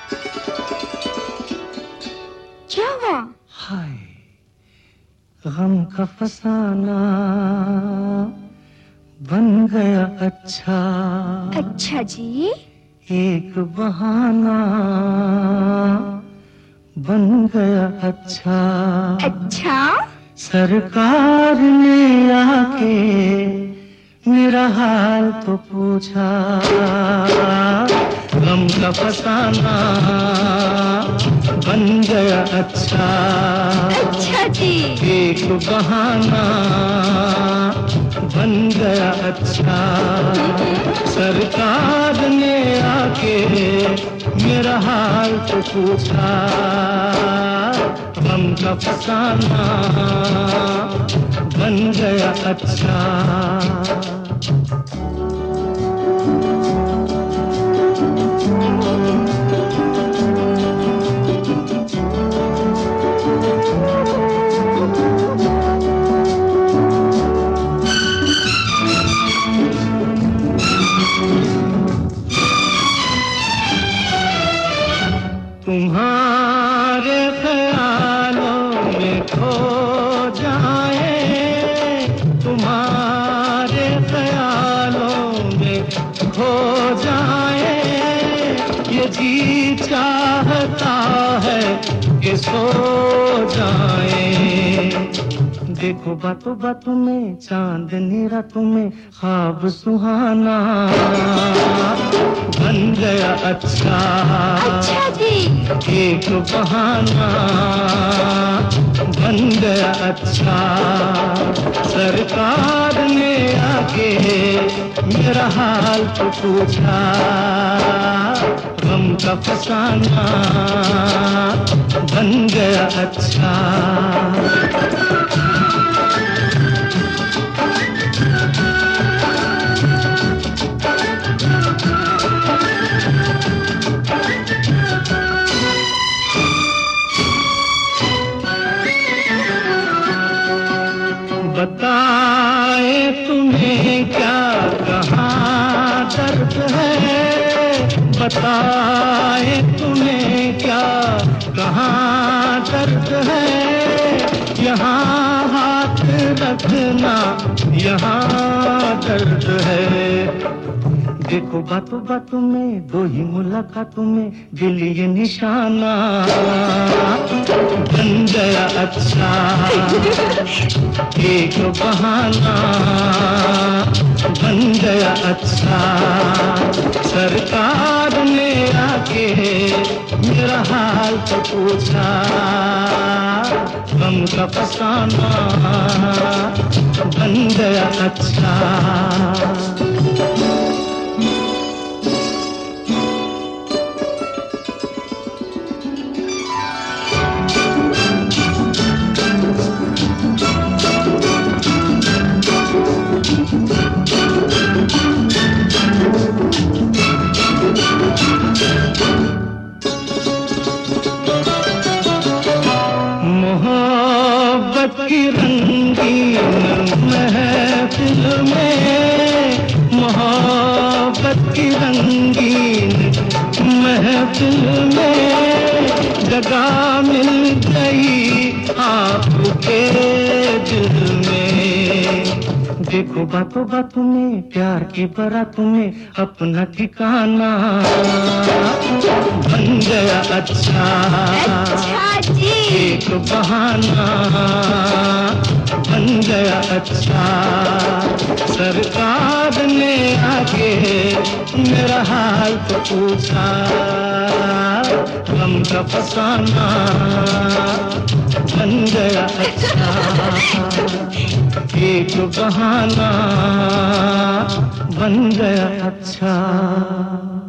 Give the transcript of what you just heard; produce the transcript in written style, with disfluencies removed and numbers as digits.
क्या हुआ? हाय गम का फसाना बन गया अच्छा। अच्छा जी। एक बहाना बन गया अच्छा। अच्छा? सरकार ने आके मेरा हाल तो पूछा। गम का फसाना बन गया अच्छा। अच्छा जी। एक बहाना बन गया अच्छा। सरकार ने आके मेरा हाल तो पूछा। गम का फसाना बन गया अच्छा। तुम्हारे ख्यालों में खो जाए, तुम्हारे ख्यालों में खो जाए, ये जी चाहता है कि सो जाए। देखो बातों बातों में चांदनी रातों में ख्वाब सुहाना बन गया अच्छा। अच्छा जी। एक बहाना बन गया अच्छा। सरकार ने आके मेरा हाल तो पूछा। गम का फसाना बन गया अच्छा। बताए तुम्हें क्या कहाँ दर्द है, बताए तुम्हें क्या कहाँ दर्द है। यहाँ हाथ रखना यहाँ दर्द है। देखो बातों बातों में दो ही मुलाकातों में दिल ये निशाना बन गया अच्छा। एक बहाना बन गया अच्छा। सरकार ने आके मेरा हाल तो पूछा। गम का फसाना बन गया अच्छा। मोहब्बत की रंगीन महफिल में, मोहब्बत की रंगीन महफिल में जगह मिल गई आपके दिल में। देखो बातों बातों में प्यार की बारातों में अपना ठिकाना बन गया अच्छा। अच्छा जी। एक बहाना बन गया अच्छा। सरकार ने आके मेरा हाल तो पूछा। गम का फसाना बन गया अच्छा। एक बहाना बन गया अच्छा।